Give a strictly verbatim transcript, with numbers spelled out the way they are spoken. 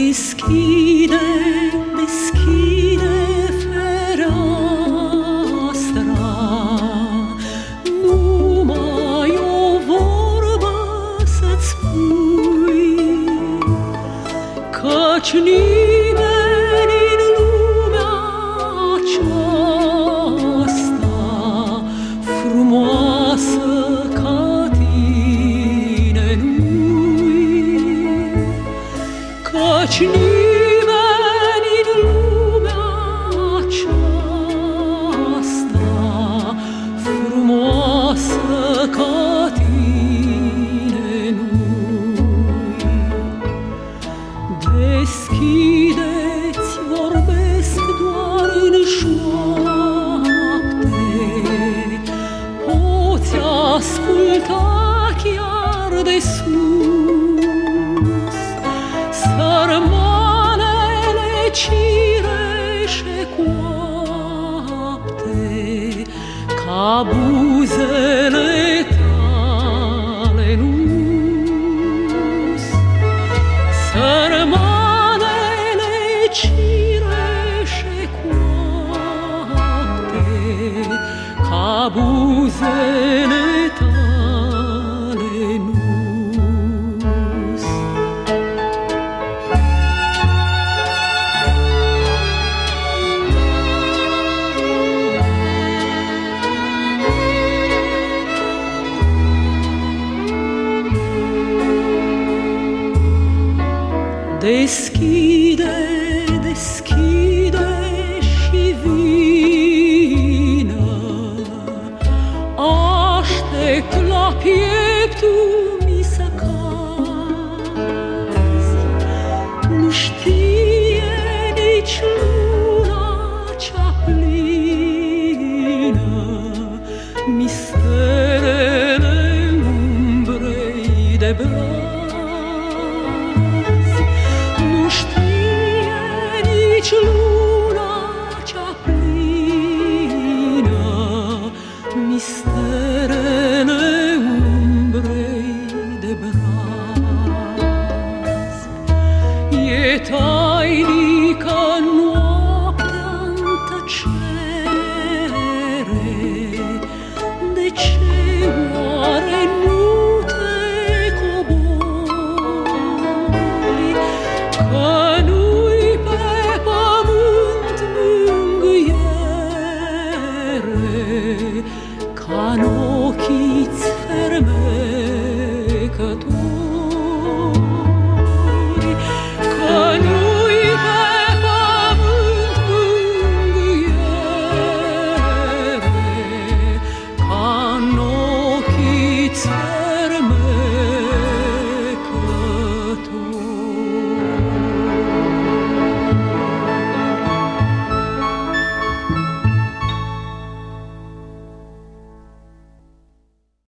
Deschide, deschide fereastra, numai o vorbă să-ți spui, căci nimeni în lumea aceasta frumoasă ca tine nu-i, căci nimeni în lumea aceasta frumoasă ca tine nu-i. Deschideți, vorbesc doar în șoapte, poți asculta chiar de sus, sărmanele cireșe coapte, ca buzele tale nu-s. Sărmanele cireșe coapte, ca buzele tale nu-s. Deschide, deschide și vină, aștept la pieptul mi să cazi. Nu știe nici luna cea plină misterele umbrei de braț. Nici luna cea plină misterele umbrei de braț. E tainică noaptea-n tăcere, de ce oare nu te cobori? Că nu